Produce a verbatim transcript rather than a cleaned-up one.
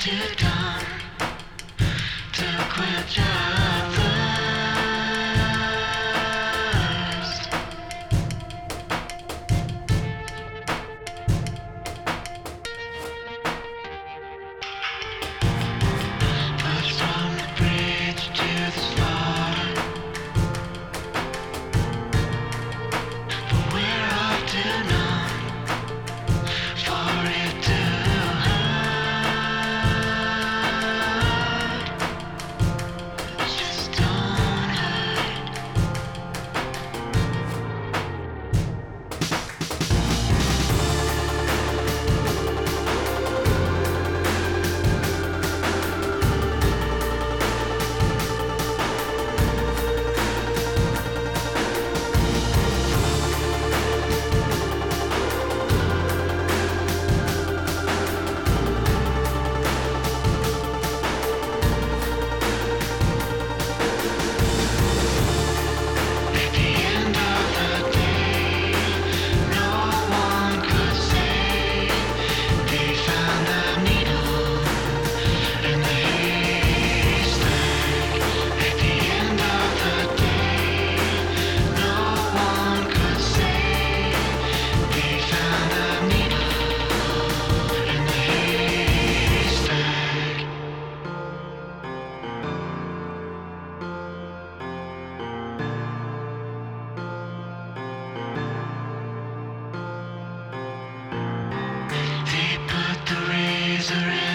too dumb to quench our thirst. Push from the bridge to the slaughter, but we're all too numb for it to hurt. Just don't hurt. At the end of the day, no one could say they found the needle in the haystack. At the end of the day, no one could say they found the needle in the haystack. They put the razor